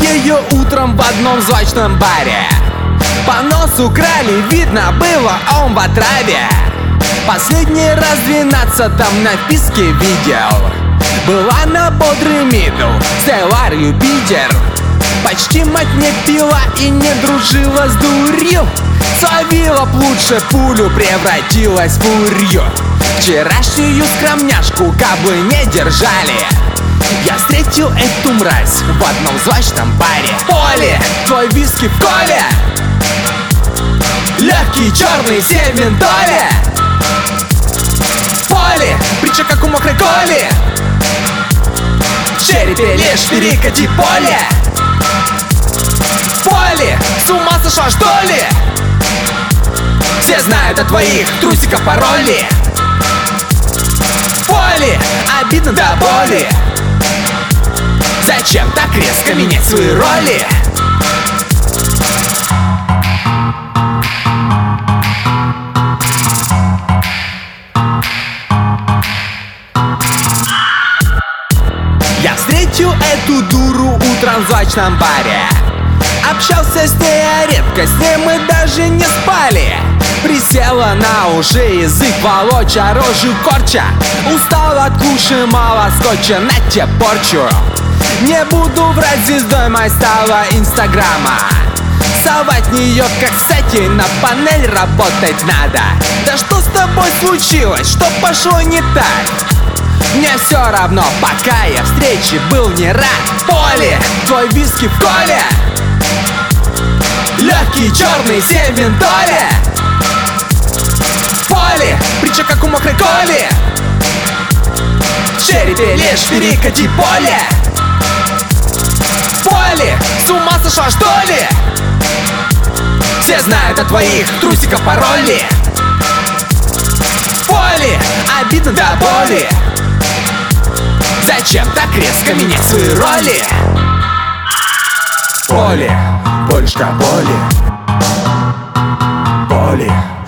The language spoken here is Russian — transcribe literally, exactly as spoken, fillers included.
Ее утром в одном злачном баре по носу крали, видно было, он в отраве. Последний раз в двенадцатом на вписке видел. Была на бодрый мидл, Stellar Юпитер. Почти мать не пила и не дружила с дурью. Словила б лучше пулю, превратилась в фурию. Вчерашнюю скромняшку кабы не держали. Я встретил эту мразь в одном злачном баре. Поле, твой виски в коле, легкий черный семь в ментоле. Поле, притча как у мокрой коли, в черепе лишь перекати поле. Поле, с ума сошла что ли? Все знают о твоих трусиках пароли. Поле, обидно до боли. Зачем так резко менять свои роли? Я встретил эту дуру утром в злачном баре. Общался с ней, а редко с ней мы даже не спали. Присела на уши, язык волоча, рожу корча. Устал от куши, мало скотча, на те порчу. Не буду врать, звездой моей стала инстаграма. Совать в нее как сети, на панель работать надо. Да что с тобой случилось, что пошло не так? Мне все равно, пока я встрече был не рад. Поле, твой виски в коле, легкий черный семь в ментоле. Поле, притча как у мокрой коли, в черепе лишь перекати поле. Поле, с ума сошла что ли? Все знают о твоих трусиках пароли. Поле, обидно до боли. Зачем так резко менять свои роли? Поле, Полюшка, поле, поле.